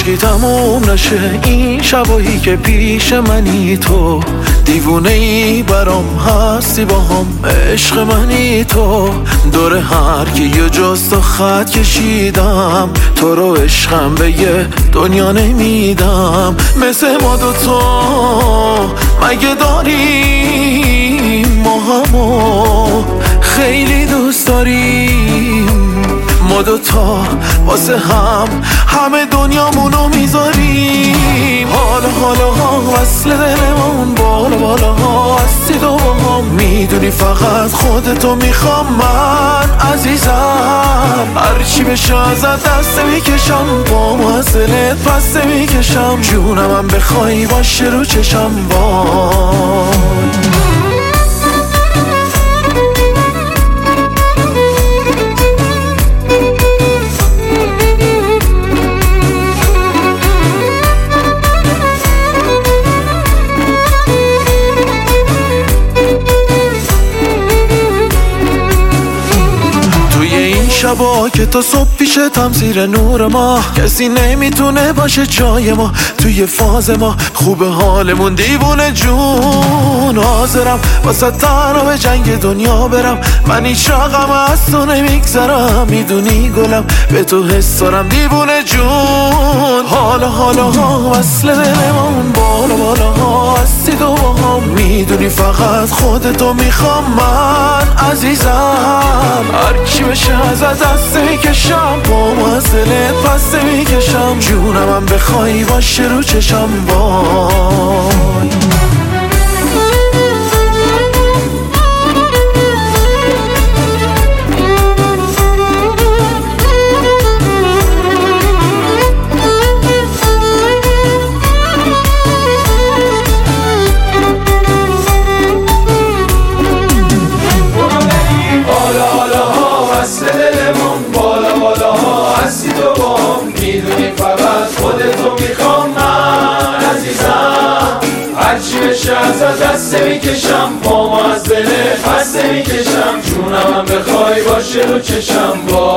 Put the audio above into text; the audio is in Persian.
عشقی تموم نشه این شبایی که پیش منی تو دیوونه ای برام هستی با هم عشق منی تو دور هر کی یه جست و خط کشیدم تو رو عشقم به یه دنیا نمیدم مثل ما دوتا مگه داریم ما همو خیلی دوست داریم ما دوتا واسه هم همه دنیامونو میذاریم حالا وصل دلمون بالا هستی تو با هم میدونی فقط خودتو میخوام من عزیزم هرچی بشه ازت دست میکشم با موزلت پس میکشم جونم هم بخوای باشه رو چشم وای شبا که تا صبح پیشتم زیر نور ما کسی نمیتونه باشه جای ما توی فاز ما خوب حالمون دیوونه جون حاضرم واسه تنها به جنگ دنیا برم من هیچ رقم از تو نمیگذرم میدونی گلم به تو حس دارم دیوونه جون حالا وصل دلمون بالا هستی تو با هم میدونی فقط خودتو میخوام من عزیزم هرچی بشه ازت دست میکشم با موزلت پس میکشم جونم هم بخوای باشه رو چشم وای میدونی فقط خودتو میخوام من عزیزم هرچی بشه ازت دست میکشم با ما از دلت پس میکشم جونم هم بخوای باشه رو چشم